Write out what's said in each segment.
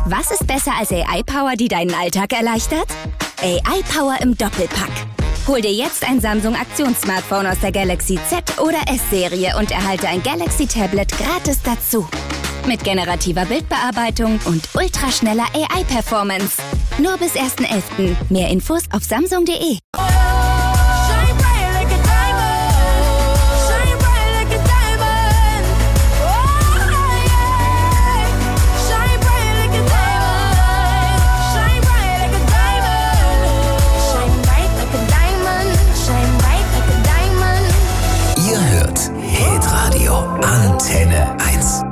Was ist besser als AI-Power, die deinen Alltag erleichtert? AI-Power im Doppelpack. Hol dir jetzt ein Samsung-Aktions-Smartphone aus der Galaxy Z oder S-Serie und erhalte ein Galaxy-Tablet gratis dazu. Mit generativer Bildbearbeitung und ultraschneller AI-Performance. Nur bis 1.11. Mehr Infos auf samsung.de. Antenne 1.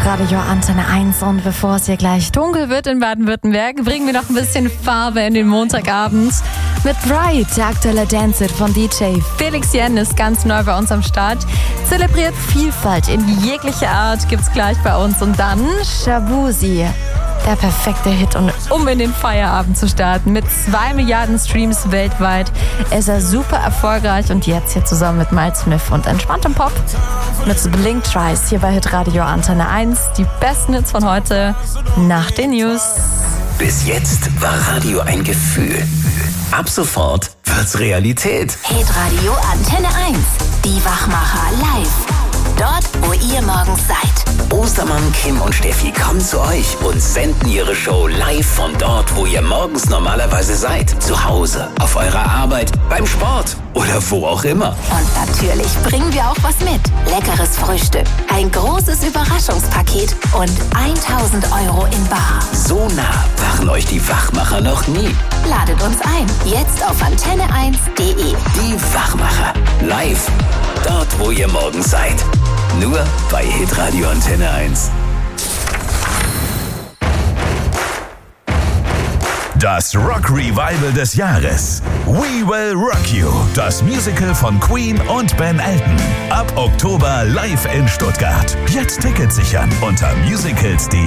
Hitradio Antenne 1 und bevor es hier gleich dunkel wird in Baden-Württemberg, bringen wir noch ein bisschen Farbe in den Montagabend. Mit Bright, der aktuelle Dance-Hit von DJ Felix Jen ist ganz neu bei uns am Start. Zelebriert Vielfalt in jeglicher Art, gibt's gleich bei uns. Und dann Shabuzi, der perfekte Hit, um in den Feierabend zu starten. Mit 2 Milliarden Streams weltweit ist er super erfolgreich und jetzt hier zusammen mit Miles Smith und entspanntem Pop mit Blink Tries hier bei Hitradio Antenne 1. Die besten Hits von heute nach den News. Bis jetzt war Radio ein Gefühl. Ab sofort wird's Realität. Hitradio Antenne 1. Die Wachmacher live. Dort, wo ihr morgens seid. Ostermann, Kim und Steffi kommen zu euch und senden ihre Show live von dort, wo ihr morgens normalerweise seid. Zu Hause, auf eurer Arbeit, beim Sport oder wo auch immer. Und natürlich bringen wir auch was mit. Leckeres Frühstück, ein großes Überraschungspaket und 1.000 € in bar. So nah waren euch die Wachmacher noch nie. Ladet uns ein. Jetzt auf antenne1.de. Die Wachmacher. Live. Dort, wo ihr morgens seid. Nur bei Hitradio Antenne 1. Das Rock-Revival des Jahres. We Will Rock You. Das Musical von Queen und Ben Elton. Ab Oktober live in Stuttgart. Jetzt Tickets sichern unter musicals.de.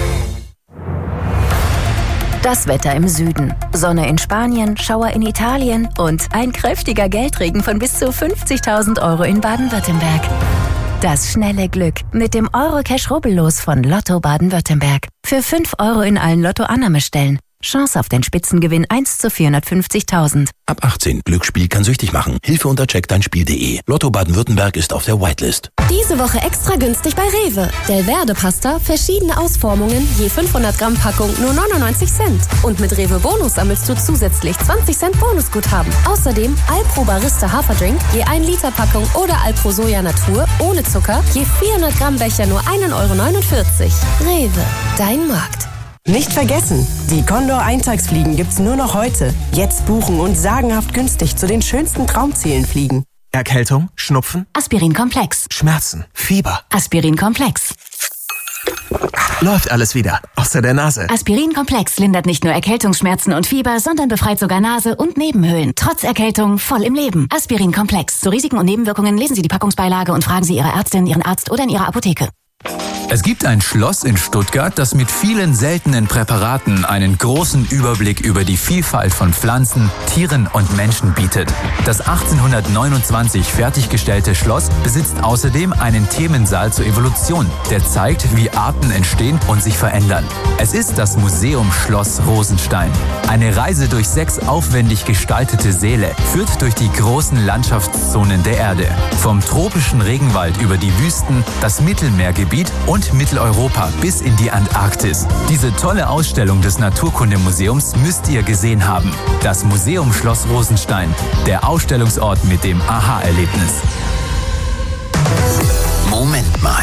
Das Wetter im Süden. Sonne in Spanien, Schauer in Italien und ein kräftiger Geldregen von bis zu 50.000 € in Baden-Württemberg. Das schnelle Glück mit dem Eurocash-Rubbellos von Lotto Baden-Württemberg. Für 5 € in allen Lotto-Annahmestellen. Chance auf den Spitzengewinn 1 zu 450.000. Ab 18. Glücksspiel kann süchtig machen. Hilfe unter checkdeinspiel.de. Lotto Baden-Württemberg ist auf der Whitelist. Diese Woche extra günstig bei Rewe. Delverde Pasta, verschiedene Ausformungen, je 500 Gramm Packung, nur 99 Cent. Und mit Rewe Bonus sammelst du zusätzlich 20 Cent Bonusguthaben. Außerdem Alpro Barista Haferdrink, je 1 Liter Packung oder Alpro Soja Natur, ohne Zucker, je 400 Gramm Becher nur 1,49 €. Rewe, dein Markt. Nicht vergessen, die Condor Eintagsfliegen gibt's nur noch heute. Jetzt buchen und sagenhaft günstig zu den schönsten Traumzielen fliegen. Erkältung, Schnupfen, Aspirin-Komplex. Schmerzen, Fieber. Aspirin-Komplex. Läuft alles wieder, außer der Nase. Aspirin-Komplex lindert nicht nur Erkältungsschmerzen und Fieber, sondern befreit sogar Nase und Nebenhöhlen. Trotz Erkältung voll im Leben. Aspirin-Komplex. Zu Risiken und Nebenwirkungen lesen Sie die Packungsbeilage und fragen Sie Ihre Ärztin, Ihren Arzt oder in Ihrer Apotheke. Es gibt ein Schloss in Stuttgart, das mit vielen seltenen Präparaten einen großen Überblick über die Vielfalt von Pflanzen, Tieren und Menschen bietet. Das 1829 fertiggestellte Schloss besitzt außerdem einen Themensaal zur Evolution, der zeigt, wie Arten entstehen und sich verändern. Es ist das Museum Schloss Rosenstein. Eine Reise durch 6 aufwendig gestaltete Säle führt durch die großen Landschaftszonen der Erde. Vom tropischen Regenwald über die Wüsten, das Mittelmeergebiet und Mitteleuropa bis in die Antarktis. Diese tolle Ausstellung des Naturkundemuseums müsst ihr gesehen haben. Das Museum Schloss Rosenstein, der Ausstellungsort mit dem Aha-Erlebnis. Moment mal.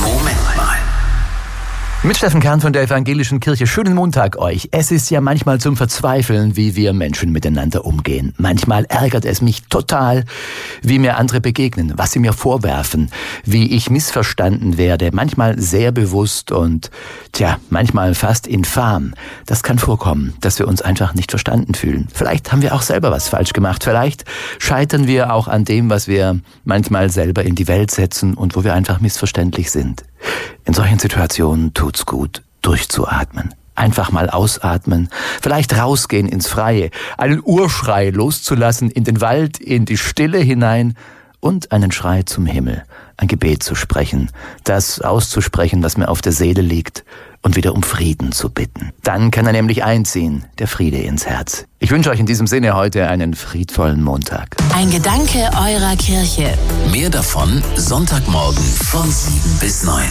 Mit Steffen Kern von der Evangelischen Kirche. Schönen Montag euch. Es ist ja manchmal zum Verzweifeln, wie wir Menschen miteinander umgehen. Manchmal ärgert es mich total, wie mir andere begegnen, was sie mir vorwerfen, wie ich missverstanden werde. Manchmal sehr bewusst und, manchmal fast infam. Das kann vorkommen, dass wir uns einfach nicht verstanden fühlen. Vielleicht haben wir auch selber was falsch gemacht. Vielleicht scheitern wir auch an dem, was wir manchmal selber in die Welt setzen und wo wir einfach missverständlich sind. In solchen Situationen tut's gut, durchzuatmen. Einfach mal ausatmen, vielleicht rausgehen ins Freie, einen Urschrei loszulassen in den Wald, in die Stille hinein und einen Schrei zum Himmel, ein Gebet zu sprechen, das auszusprechen, was mir auf der Seele liegt und wieder um Frieden zu bitten. Dann kann er nämlich einziehen, der Friede ins Herz. Ich wünsche euch in diesem Sinne heute einen friedvollen Montag. Ein Gedanke eurer Kirche. Mehr davon Sonntagmorgen von 7 bis 9.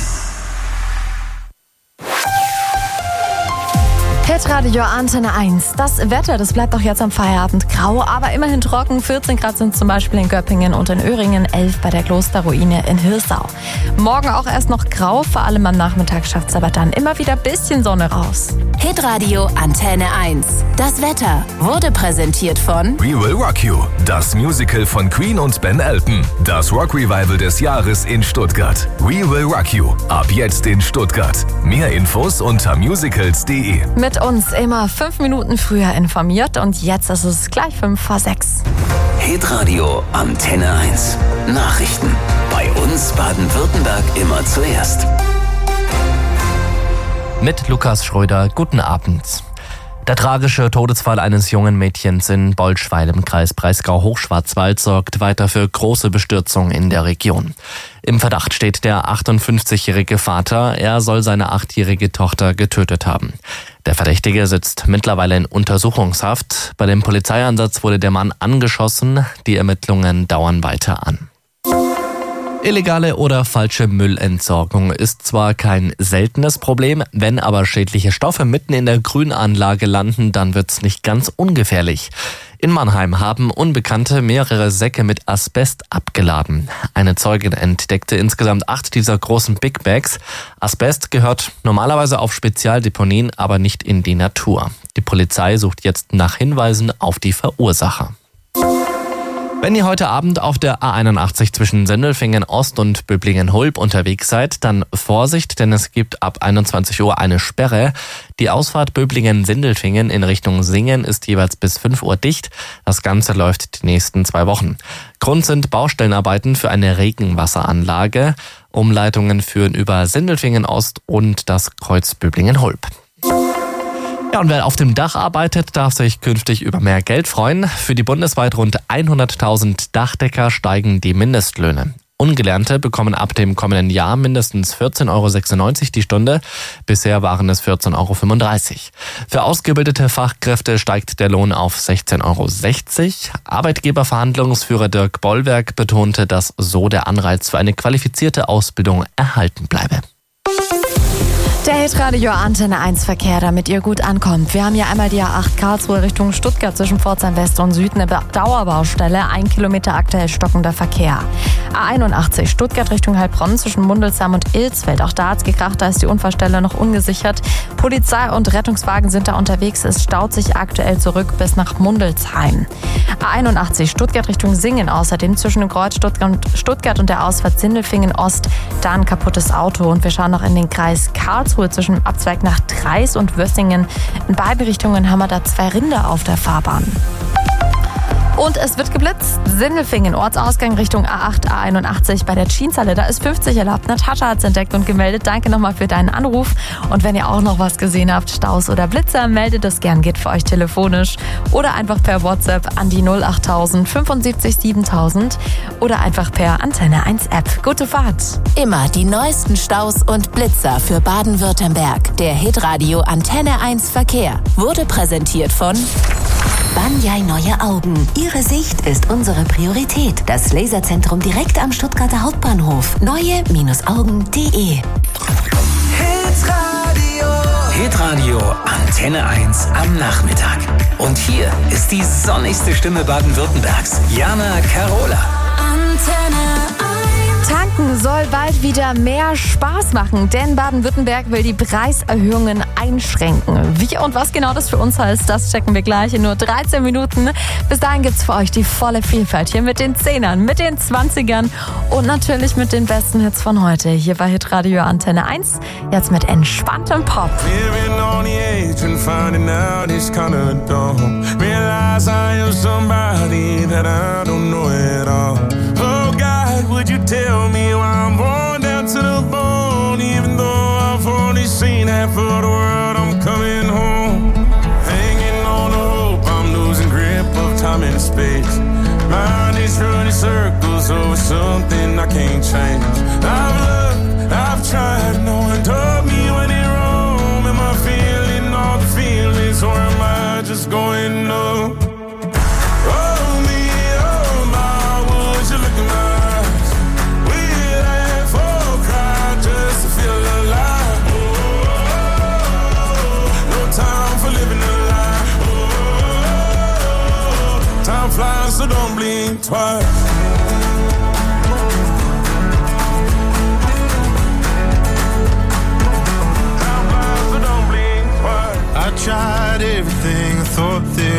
Hitradio Antenne 1. Das Wetter, das bleibt auch jetzt am Feierabend grau, aber immerhin trocken. 14 Grad sind zum Beispiel in Göppingen und in Öhringen, 11 bei der Klosterruine in Hirsau. Morgen auch erst noch grau, vor allem am Nachmittag schafft es aber dann immer wieder ein bisschen Sonne raus. Hitradio Antenne 1. Das Wetter wurde präsentiert von We Will Rock You, das Musical von Queen und Ben Elton. Das Rock Revival des Jahres in Stuttgart. We Will Rock You, ab jetzt in Stuttgart. Mehr Infos unter musicals.de. Mit uns immer 5 Minuten früher informiert und jetzt ist es gleich 5:06. Hitradio Antenne 1. Nachrichten. Bei uns Baden-Württemberg immer zuerst. Mit Lukas Schröder, guten Abend. Der tragische Todesfall eines jungen Mädchens in Bolschweil im Kreis Breisgau-Hochschwarzwald sorgt weiter für große Bestürzung in der Region. Im Verdacht steht der 58-jährige Vater, er soll seine 8-jährige Tochter getötet haben. Der Verdächtige sitzt mittlerweile in Untersuchungshaft. Bei dem Polizeieinsatz wurde der Mann angeschossen. Die Ermittlungen dauern weiter an. Illegale oder falsche Müllentsorgung ist zwar kein seltenes Problem, wenn aber schädliche Stoffe mitten in der Grünanlage landen, dann wird's nicht ganz ungefährlich. In Mannheim haben Unbekannte mehrere Säcke mit Asbest abgeladen. Eine Zeugin entdeckte insgesamt 8 dieser großen Big Bags. Asbest gehört normalerweise auf Spezialdeponien, aber nicht in die Natur. Die Polizei sucht jetzt nach Hinweisen auf die Verursacher. Wenn ihr heute Abend auf der A81 zwischen Sindelfingen Ost und Böblingen-Hulb unterwegs seid, dann Vorsicht, denn es gibt ab 21 Uhr eine Sperre. Die Ausfahrt Böblingen-Sindelfingen in Richtung Singen ist jeweils bis 5 Uhr dicht. Das Ganze läuft die nächsten 2 Wochen. Grund sind Baustellenarbeiten für eine Regenwasseranlage. Umleitungen führen über Sindelfingen Ost und das Kreuz Böblingen-Hulb. Ja, und wer auf dem Dach arbeitet, darf sich künftig über mehr Geld freuen. Für die bundesweit rund 100.000 Dachdecker steigen die Mindestlöhne. Ungelernte bekommen ab dem kommenden Jahr mindestens 14,96 € die Stunde. Bisher waren es 14,35 €. Für ausgebildete Fachkräfte steigt der Lohn auf 16,60 €. Arbeitgeberverhandlungsführer Dirk Bollwerk betonte, dass so der Anreiz für eine qualifizierte Ausbildung erhalten bleibe. Der Hitradio Antenne 1 Verkehr, damit ihr gut ankommt. Wir haben hier einmal die A8 Karlsruhe Richtung Stuttgart zwischen Pforzheim West und Süd, eine Dauerbaustelle, 1 Kilometer aktuell stockender Verkehr. A81 Stuttgart Richtung Heilbronn zwischen Mundelsheim und Ilsfeld. Auch da hat's gekracht, da ist die Unfallstelle noch ungesichert. Polizei und Rettungswagen sind da unterwegs. Es staut sich aktuell zurück bis nach Mundelsheim. A81 Stuttgart Richtung Singen außerdem zwischen dem Kreuz Stuttgart und der Ausfahrt Sindelfingen Ost. Da ein kaputtes Auto und wir schauen noch in den Kreis Karlsruhe zwischen dem Abzweig nach Treis und Würssingen. In beiden Richtungen haben wir da 2 Rinder auf der Fahrbahn. Und es wird geblitzt. Sindelfingen, Ortsausgang Richtung A8, A81 bei der Schienenhalle. Da ist 50 erlaubt. Natascha hat's entdeckt und gemeldet. Danke nochmal für deinen Anruf. Und wenn ihr auch noch was gesehen habt, Staus oder Blitzer, meldet es gern. Geht für euch telefonisch oder einfach per WhatsApp an die 08000 75 7000 oder einfach per Antenne 1 App. Gute Fahrt. Immer die neuesten Staus und Blitzer für Baden-Württemberg. Der Hitradio Antenne 1 Verkehr wurde präsentiert von Banyai Neue Augen. Ihre Sicht ist unsere Priorität. Das Laserzentrum direkt am Stuttgarter Hauptbahnhof. Neue-Augen.de. Hitradio Antenne 1 am Nachmittag. Und hier ist die sonnigste Stimme Baden-Württembergs, Jana Carola. Antenne 1. Tanken soll bald wieder mehr Spaß machen, denn Baden-Württemberg will die Preiserhöhungen einschränken. Wie und was genau das für uns heißt, das checken wir gleich in nur 13 Minuten. Bis dahin gibt's für euch die volle Vielfalt hier mit den 10ern, mit den 20ern und natürlich mit den besten Hits von heute. Hier bei Hitradio Antenne 1, jetzt mit entspanntem Pop. Would you tell me why I'm worn down to the bone? Even though I've only seen half of the world, I'm coming home. Hanging on the hope, I'm losing grip of time and space. Mind is running circles over something I can't change. I've looked, I've tried, no one told me when in Rome. Am I feeling all the feelings or am I just going up? Fly, so don't blink twice.